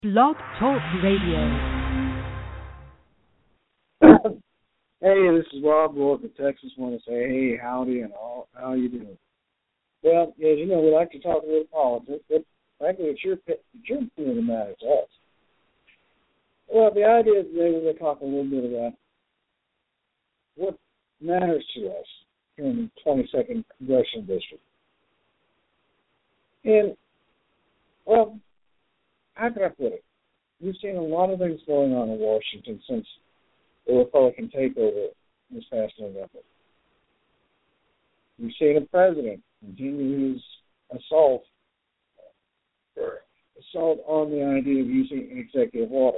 Blog Talk Radio. Hey, this is Rob Rourke of Texas. Want to say, hey, howdy, and all. How you doing? Well, as you know, we like to talk a little politics, but frankly, it's your opinion that matters to us. Well, the idea today we're going to talk a little bit about what matters to us in the 22nd Congressional District. And, well, how can I put it? We've seen a lot of things going on in Washington since the Republican takeover this past November. We've seen a president continue his assault on the idea of using an executive order.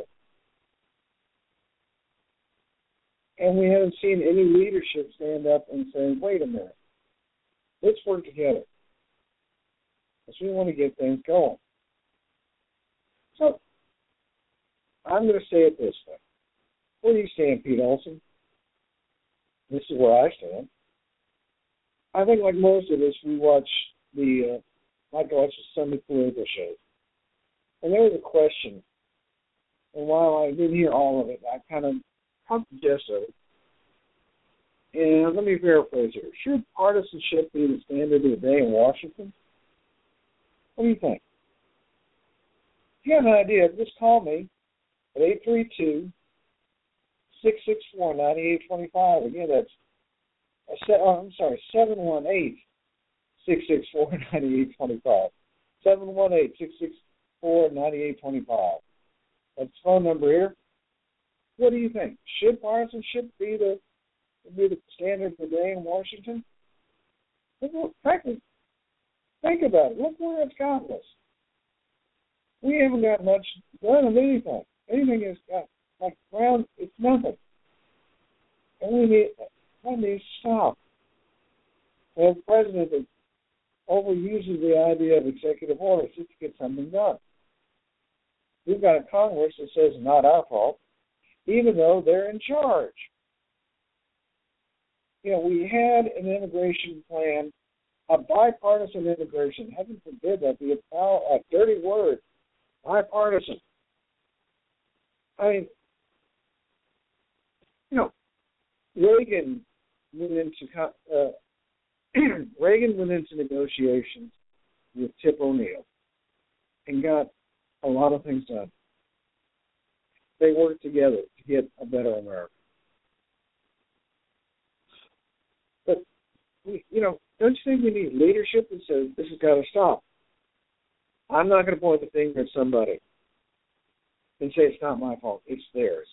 And we haven't seen any leadership stand up and say, wait a minute, let's work together, because we want to get things going. So, I'm going to say it this way. Where do you stand, Pete Olson? This is where I stand. I think, like most of us, we watch the Sunday political shows. And there was a question, and while I didn't hear all of it, I kind of caught the gist of it. And let me paraphrase here. Should partisanship be the standard of the day in Washington? What do you think? If you have an idea, just call me at 832-664-9825. Again, that's 718-664-9825. 718-664-9825. That's the phone number here. What do you think? Should partisanship be the standard of the day in Washington? Frankly, think about it. Look where it's gotten us. We haven't got much done of anything. Anything has got like ground. It's nothing. And that needs to stop. We have a president that overuses the idea of executive orders just to get something done. We've got a Congress that says it's not our fault, even though they're in charge. You know, we had an immigration plan, a bipartisan immigration. Heaven forbid that be a dirty word. Bipartisan. I mean, you know, Reagan went into negotiations with Tip O'Neill and got a lot of things done. They worked together to get a better America. But don't you think we need leadership that says this has got to stop? I'm not going to point the finger at somebody and say it's not my fault, it's theirs.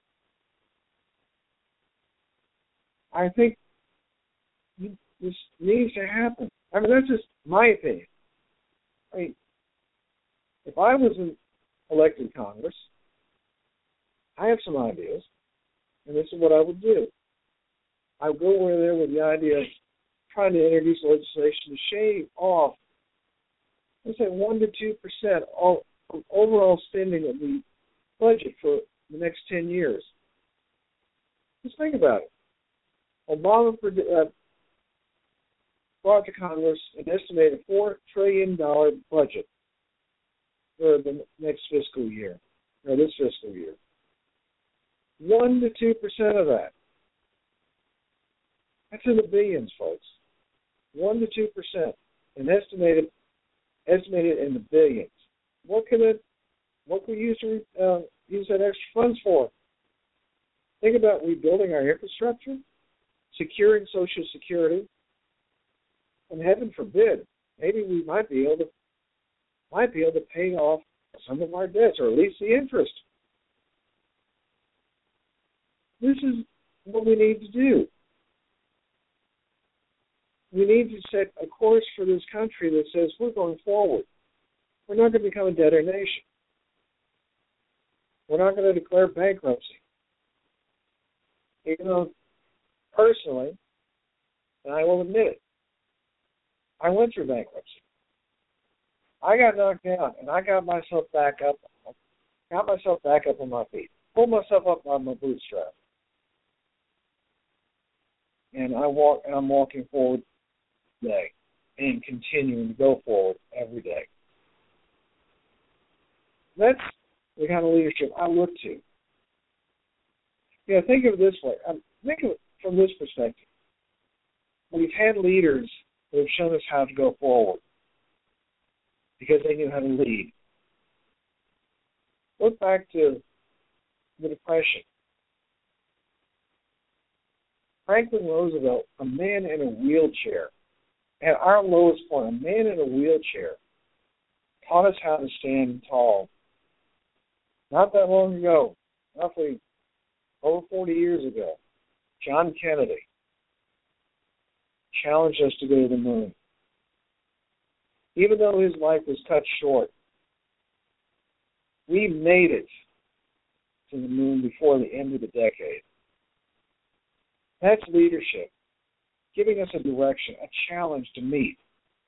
I think this needs to happen. I mean, that's just my opinion. I mean, if I was in elected Congress, I have some ideas, and this is what I would do. I would go over there with the idea of trying to introduce legislation to shave off, let's say, 1% to 2% of overall spending of the budget for the next 10 years. Just think about it. Obama brought to Congress an estimated $4 trillion budget for the next fiscal year, or this fiscal year. 1% to 2% of that. That's in the billions, folks. 1% to 2%, and estimated in the billions. What can we use to use that extra funds for? Think about rebuilding our infrastructure, securing Social Security, and heaven forbid, maybe we might be able to pay off some of our debts, or at least the interest. This is what we need to do. We need to set a course for this country that says we're going forward. We're not going to become a debtor nation. We're not going to declare bankruptcy. Even though, personally, and I will admit it, I went through bankruptcy. I got knocked down, and I got myself back up on my feet, pulled myself up on my bootstrap. And I'm walking forward today and continuing to go forward every day. Let's the kind of leadership I look to. Think of it this way. Think of it from this perspective. We've had leaders who have shown us how to go forward because they knew how to lead. Look back to the Depression. Franklin Roosevelt, a man in a wheelchair, at our lowest point, a man in a wheelchair, taught us how to stand tall. Not that long ago, roughly over 40 years ago, John Kennedy challenged us to go to the moon. Even though his life was cut short, we made it to the moon before the end of the decade. That's leadership, giving us a direction, a challenge to meet.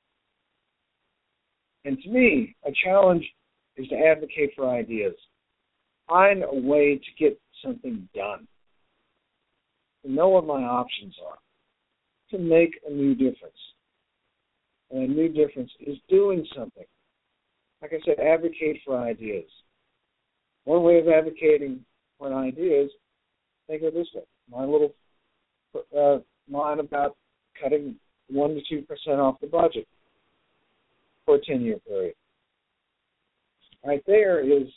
And to me, a challenge is to advocate for ideas. Find a way to get something done. To know what my options are. To make a new difference. And a new difference is doing something. Like I said, advocate for ideas. One way of advocating for an idea is, think of it this way. My little line about cutting 1% to 2% off the budget for a 10-year period. Right there is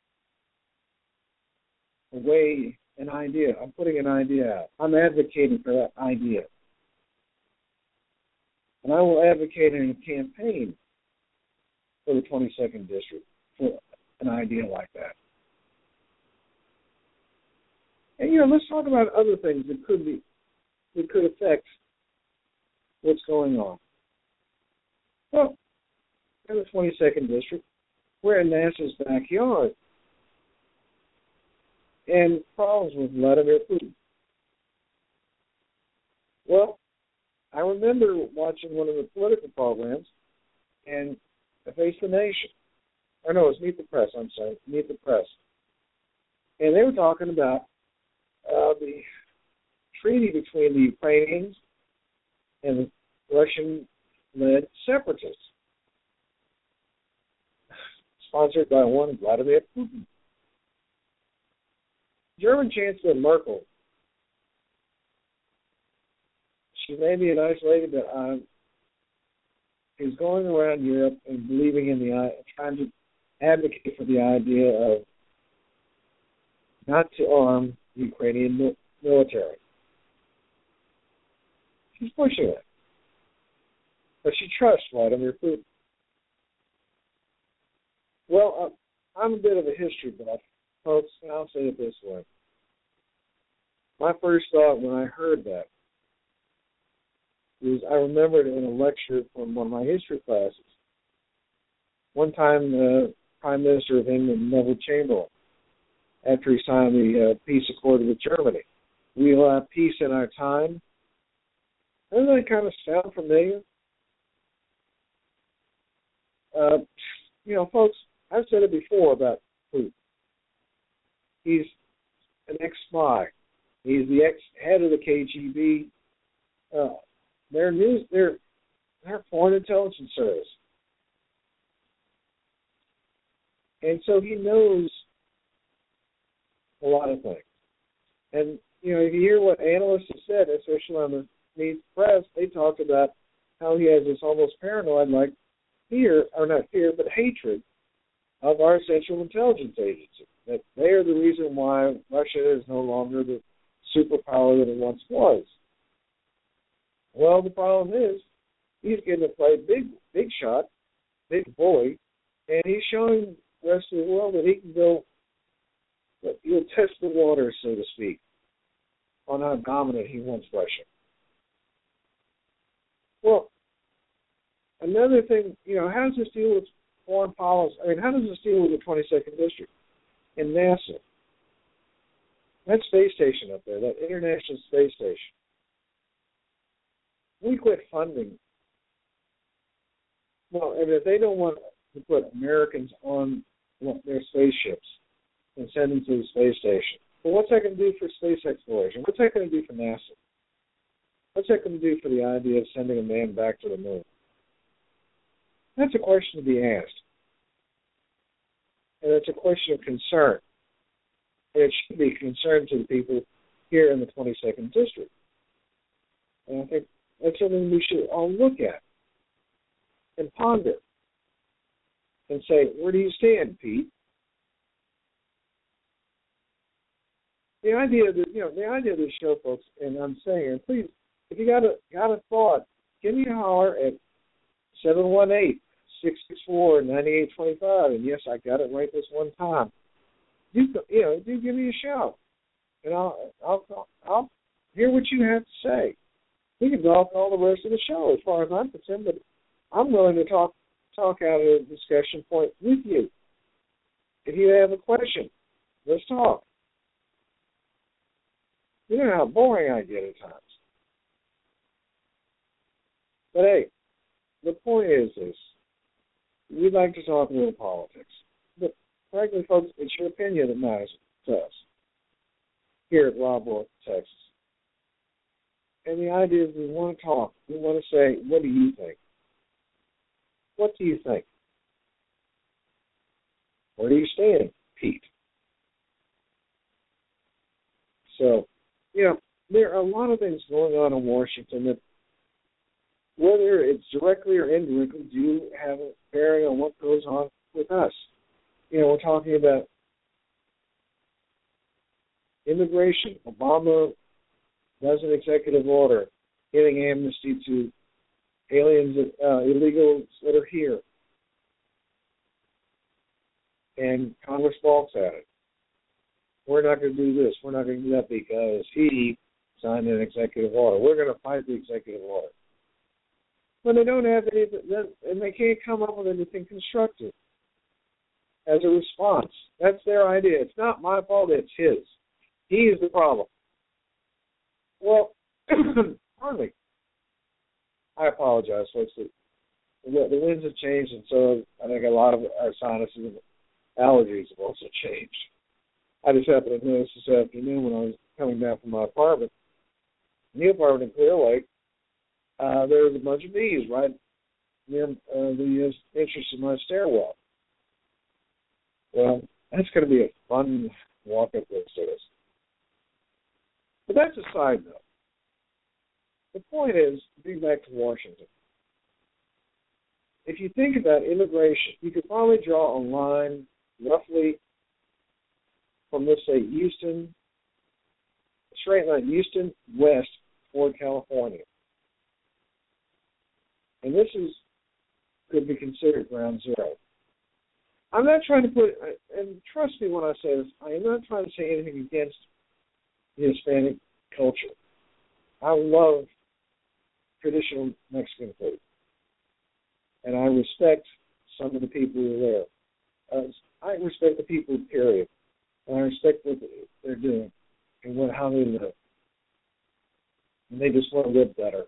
a way, an idea. I'm putting an idea out. I'm advocating for that idea. And I will advocate in a campaign for the 22nd District for an idea like that. And, let's talk about other things that could affect what's going on. Well, in the 22nd District, we're in NASA's backyard. And problems with Vladimir Putin. Well, I remember watching one of the political programs and Face the Nation. Or no, it was Meet the Press, I'm sorry, Meet the Press. And they were talking about the treaty between the Ukrainians and the Russian-led separatists, sponsored by one Vladimir Putin. German Chancellor Merkel, she may be a nice lady, but is going around Europe and believing in trying to advocate for the idea of not to arm the Ukrainian military. She's pushing it. But she trusts Vladimir Putin. Well, I'm a bit of a history buff, folks, and I'll say it this way. My first thought when I heard that is I remembered in a lecture from one of my history classes. One time, the Prime Minister of England, Neville Chamberlain, after he signed the peace accord with Germany, we will have peace in our time. Doesn't that kind of sound familiar? Folks, I've said it before about Putin. He's an ex-spy. He's the ex-head of the KGB. Their foreign intelligence service. And so he knows a lot of things. And, if you hear what analysts have said, especially on the Meet the Press, they talk about how he has this almost paranoid-like fear, or not fear, but hatred of our Central Intelligence Agency. That they are the reason why Russia is no longer the superpower that it once was. Well, the problem is, he's getting to play big shot, big bully, and he's showing the rest of the world that he can go, that he'll test the waters, so to speak, on how dominant he wants Russia. Well, another thing, how does this deal with foreign policy? How does this deal with the 22nd District and NASA? That space station up there, that International Space Station, we quit funding. Well, if they don't want to put Americans on their spaceships and send them to the space station, well, what's that going to do for space exploration? What's that going to do for NASA? What's that going to do for the idea of sending a man back to the moon? That's a question to be asked. And it's a question of concern. And it should be a concern to the people here in the 22nd District. And I think that's something we should all look at and ponder and say, where do you stand, Pete? The idea of this show, folks, and I'm saying, and please, if you got a thought, give me a holler at 718-664-9825. And yes, I got it right this one time. Do give me a shout, and I'll hear what you have to say. We can talk all the rest of the show as far as I'm concerned, but I'm willing to talk out of a discussion point with you. If you have a question, let's talk. You know how boring I get at times. But hey, the point is this. We'd like to talk a little politics. But frankly, folks, it's your opinion that matters to us here at Rob Roark, Texas. And the idea is we want to talk. We want to say, what do you think? What do you think? Where do you stand, Pete? So, there are a lot of things going on in Washington that, whether it's directly or indirectly, do have a bearing on what goes on with us. We're talking about immigration. Obama does an executive order giving amnesty to aliens, illegals that are here. And Congress balks at it. We're not going to do this. We're not going to do that because he signed an executive order. We're going to fight the executive order. But they don't have anything, and they can't come up with anything constructive as a response. That's their idea. It's not my fault, it's his. He is the problem. Well, pardon me. I apologize, folks. The winds have changed, and so I think a lot of our sinuses and allergies have also changed. I just happened to notice this afternoon when I was coming down from my apartment, new apartment in Clear Lake, there was a bunch of bees right near the entrance of my stairwell. Well, that's going to be a fun walk up those stairs. But that's a side note. The point is, being back to Washington. If you think about immigration, you could probably draw a line roughly from, let's say, Houston, straight line, Houston west toward California. And this could be considered ground zero. I'm not trying to and trust me when I say this, I am not trying to say anything against the Hispanic culture. I love traditional Mexican food. And I respect some of the people who are there. I respect the people, period. And I respect what they're doing and how they live. And they just want to live better.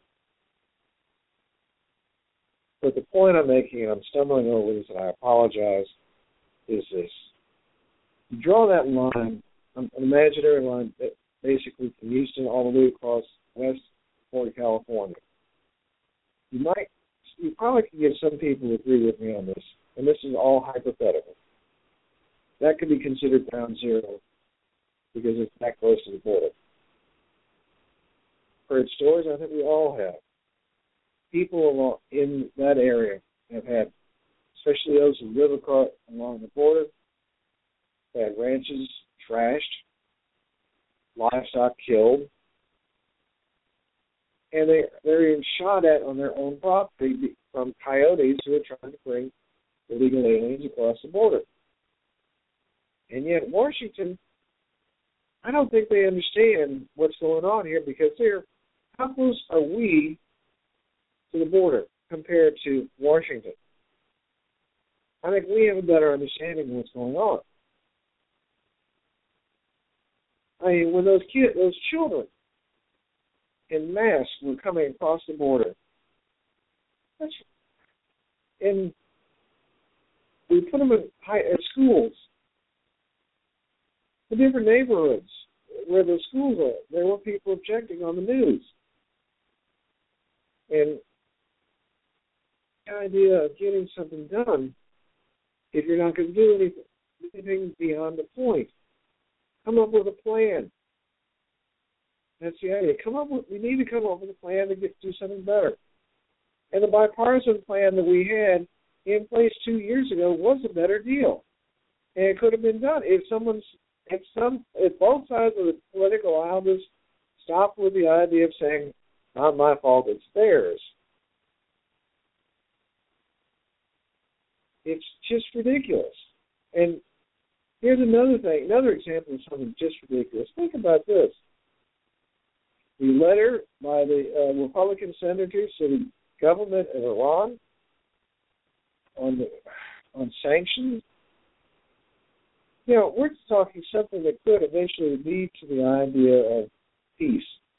But the point I'm making, and I'm stumbling over this, and I apologize, is this. You draw that line, an imaginary line, basically from Houston all the way across west toward California. You probably can get some people to agree with me on this, and this is all hypothetical. That could be considered ground zero because it's that close to the border. Heard stories I think we all have. People in that area have had, especially those who live along the border, had ranches trashed, livestock killed, and they're even shot at on their own property from coyotes who are trying to bring illegal aliens across the border. And yet Washington, I don't think they understand what's going on here because how close are we to the border compared to Washington? I think we have a better understanding of what's going on. I mean, when those children in mass were coming across the border, and we put them at schools, the different neighborhoods where the schools are. There were people objecting on the news. And the idea of getting something done, if you're not going to do anything, anything beyond the point. Come up with a plan. That's the idea. We need to come up with a plan to do something better. And the bipartisan plan that we had in place 2 years ago was a better deal. And it could have been done if both sides of the political aisle just stopped with the idea of saying, not my fault, it's theirs. It's just ridiculous. And here's another example of something just ridiculous. Think about this. The letter by the Republican senators to the government of Iran on sanctions. We're talking something that could eventually lead to the idea of peace.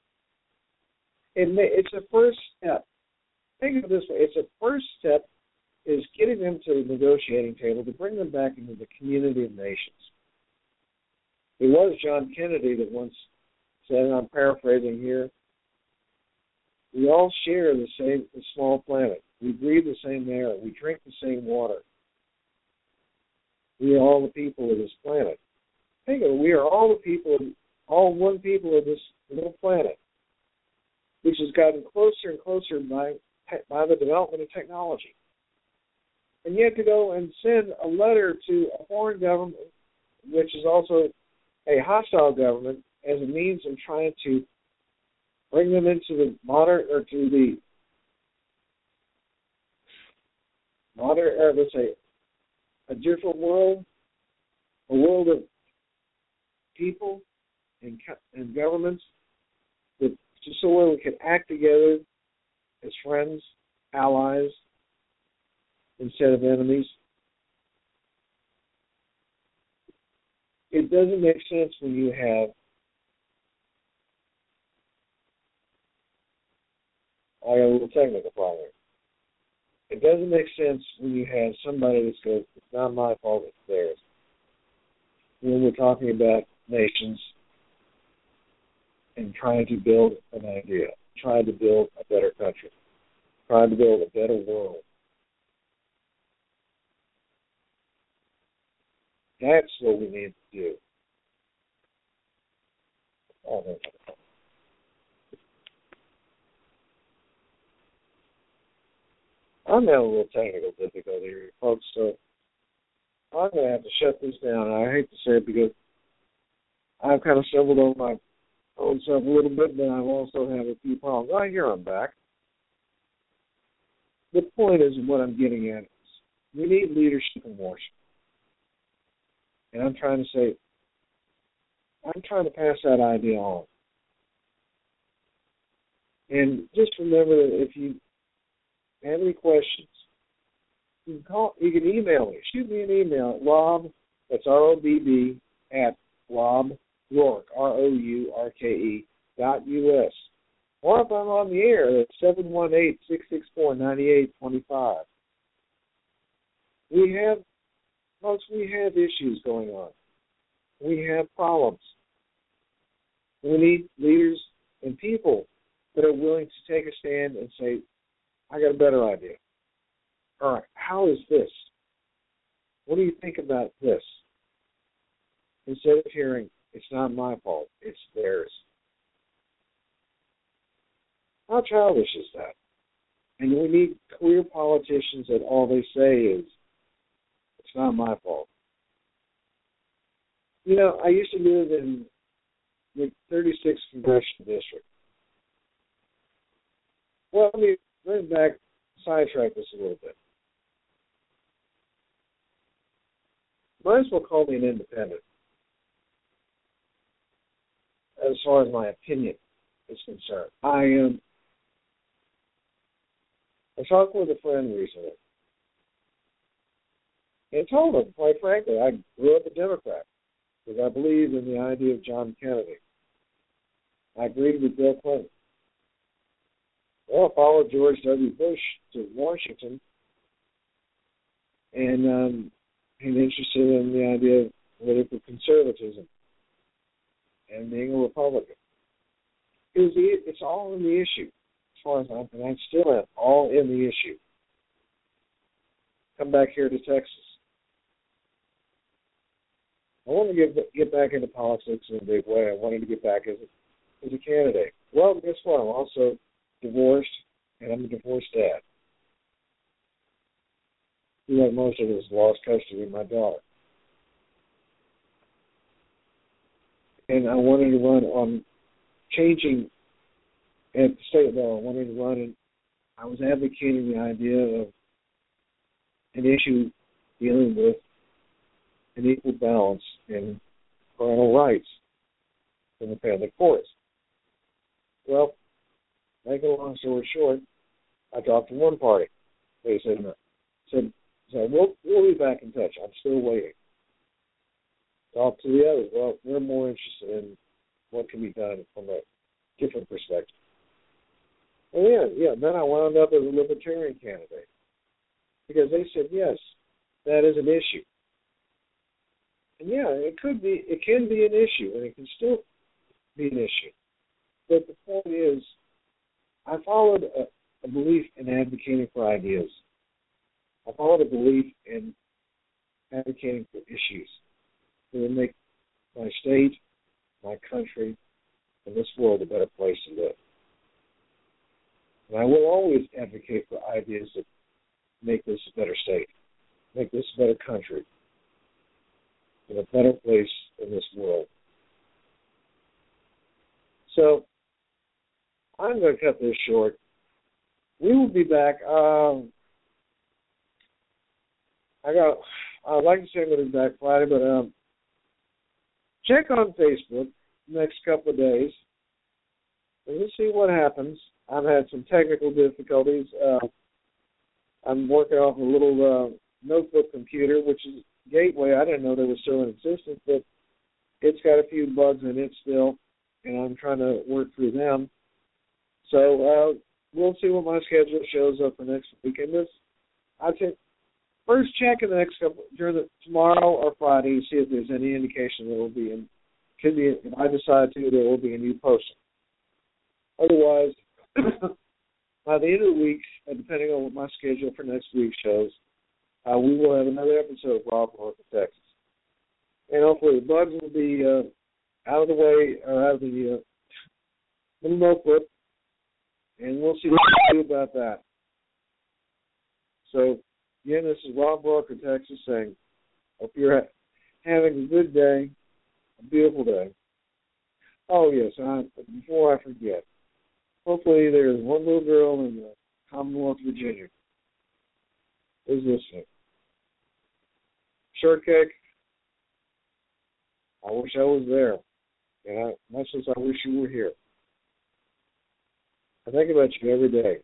It's a first step. Think of it this way. It's a first step is getting them to the negotiating table to bring them back into the community of nations. It was John Kennedy that once said, and I'm paraphrasing here, we all share the small planet. We breathe the same air. We drink the same water. We are all the people of this planet. Think of it. We are all one people of this little planet, which has gotten closer and closer by the development of technology. And yet to go and send a letter to a foreign government, which is also a hostile government, as a means of trying to bring them into the let's say, a different world, a world of people and governments, that just so we can act together as friends, allies, instead of enemies. It doesn't make sense when you have I got a little technical problem. It doesn't make sense when you have somebody that goes, it's not my fault, it's theirs. When we're talking about nations and trying to build an idea, trying to build a better country, trying to build a better world. That's what we need to do. I'm having a little technical difficulty here, folks, so I'm going to have to shut this down. I hate to say it because I've kind of stumbled over my own self a little bit, but I also have a few problems. Here I'm back. The point is, what I'm getting at is, we need leadership in Washington. And I'm trying to pass that idea on. And just remember that if you have any questions, you can email me. Shoot me an email at Rob, that's ROBB, at Rob Rourke, ROURKE.US. Or if I'm on the air, that's 718-664-9825. Folks, we have issues going on. We have problems. We need leaders and people that are willing to take a stand and say, I got a better idea. All right, how is this? What do you think about this? Instead of hearing, it's not my fault, it's theirs. How childish is that? And we need clear politicians that all they say is, it's not my fault. I used to live in the 36th Congressional District. Well, let me sidetrack this a little bit. Might as well call me an independent, as far as my opinion is concerned. I talked with a friend recently, and told him, quite frankly, I grew up a Democrat because I believed in the idea of John Kennedy. I agreed with Bill Clinton. Well, I followed George W. Bush to Washington, and I'm interested in the idea of political conservatism and being a Republican. It's all in the issue, as far as I'm concerned. I still am all in the issue. Come back here to Texas. I wanted to get back into politics in a big way. I wanted to get back as a candidate. Well, guess what? I'm also divorced, and I'm a divorced dad. Like most of us, lost custody of my daughter. And I wanted to run on changing at the state level. I wanted to run, and I was advocating the idea of an issue dealing with an equal balance in parental rights in the family courts. Well, make a long story short, I talked to one party. They said no. Said we'll be back in touch. I'm still waiting. Talk to the others. Well, we're more interested in what can be done from a different perspective. And then I wound up as a libertarian candidate because they said yes, that is an issue. And it can be an issue, and it can still be an issue. But the point is, I followed a belief in advocating for ideas. I followed a belief in advocating for issues that would make my state, my country, and this world a better place to live. And I will always advocate for ideas that make this a better state, make this a better country, and a better place in this world. So I'm going to cut this short. We will be back. I'd like to say I'm going to be back Friday, but check on Facebook next couple of days. We'll see what happens. I've had some technical difficulties. I'm working off a little notebook computer, which is Gateway. I didn't know they were still in existence, but it's got a few bugs in it still, and I'm trying to work through them. So we'll see what my schedule shows up for next week. And I'd say first check in the next tomorrow or Friday, see if there's any indication there will be if I decide to, there will be a new posting. Otherwise, by the end of the week, depending on what my schedule for next week shows, we will have another episode of Rob Rourke of Texas. And hopefully the bugs will be out of the way, or out of the little notebook, and we'll see what we can do about that. So, again, this is Rob Rourke of Texas saying, hope you're having a good day, a beautiful day. Oh, yes, before I forget, hopefully there's one little girl in the Commonwealth of Virginia who's listening. Shortcake, I wish I was there. And much as I wish you were here. I think about you every day.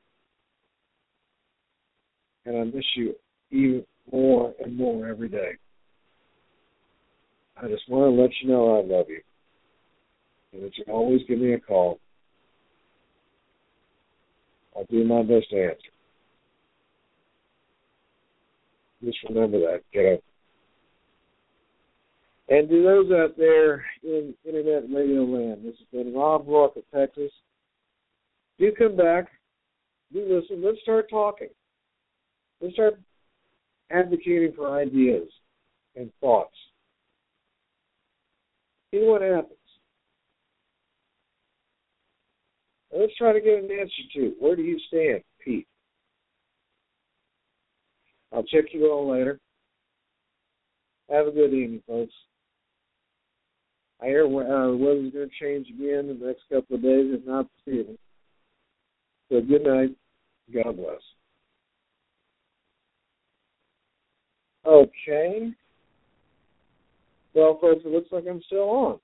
And I miss you even more and more every day. I just want to let you know I love you. And that you always give me a call. I'll do my best to answer. Just remember that, kiddo. And to those out there in Internet and Radio Land, this has been Rob Rourke of Texas. Do come back. Do listen. Let's start talking. Let's start advocating for ideas and thoughts. See what happens. Let's try to get an answer to where do you stand, Pete? I'll check you all later. Have a good evening, folks. I hear the weather's going to change again in the next couple of days, if not this evening. So good night. God bless. Okay. Well, folks, it looks like I'm still on.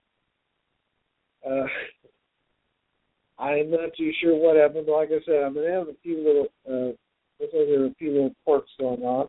I'm not too sure what happened, but like I said, I've been having a few little, looks like there are a few little quirks going on.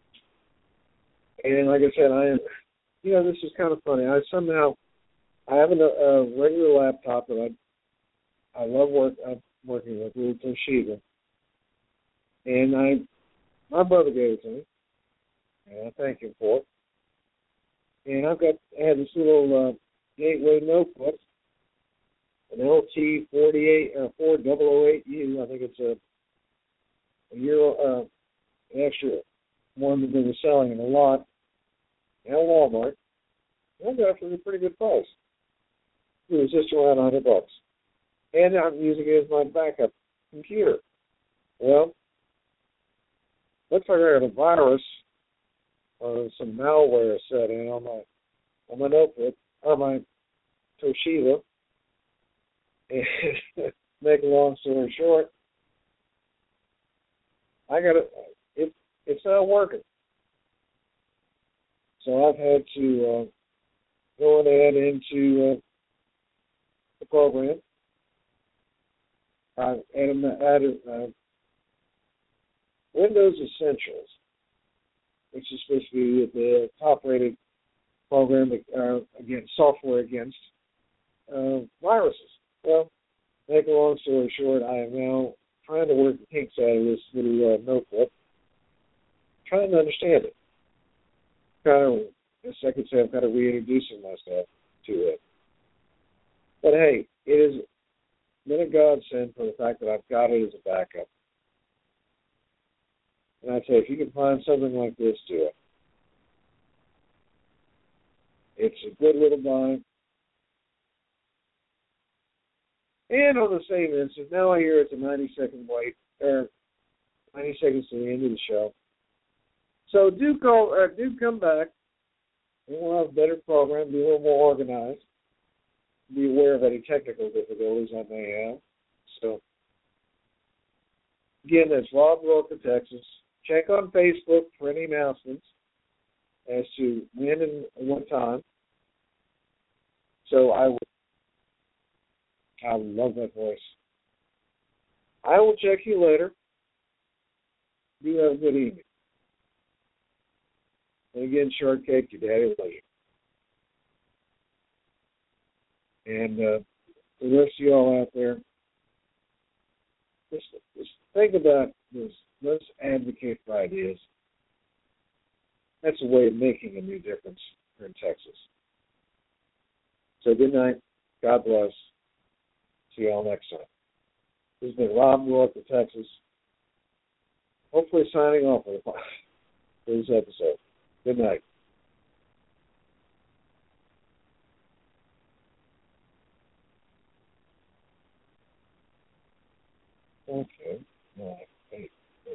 And like I said, this is kind of funny. I have a regular laptop that I love working with, little Toshiba. And my brother gave it to me, and I thank him for it. And I had this little Gateway notebook, an LT40008U. I think it's a extra one that they were selling in a lot at Walmart. I got it for a pretty good price. It was just around $100. And I'm using it as my backup computer. Well, looks like I got a virus or some malware set in on my notebook or my Toshiba. And make a long story short, I got it's not working. So I've had to go and add into the program. I've added Windows Essentials, which is supposed to be the top-rated program against software against viruses. Well, make a long story short, I am now trying to work the kinks out of this little notebook, trying to understand it. Kind of, as I could say, I'm kind of reintroducing myself to it. But hey, it has been a godsend for the fact that I've got it as a backup. And I'd say, if you can find something like this, do it. It's a good little buy. And on the same instant, now I hear it's a 90-second wait, or 90 seconds to the end of the show. So do come back, and we'll have a better program, be a little more organized, be aware of any technical difficulties I may have. So, again, that's Rob Roker, Texas. Check on Facebook for any announcements as to when and what time. So I love that voice. I will check you later. You have a good evening. And again, Shortcake, your daddy loves you. And the rest of you all out there, just think about this. Let's advocate for ideas. That's a way of making a new difference here in Texas. So good night. God bless. See you all next time. This has been Rob Rourke of Texas. Hopefully signing off for this episode. Good night. Okay. 9, 8.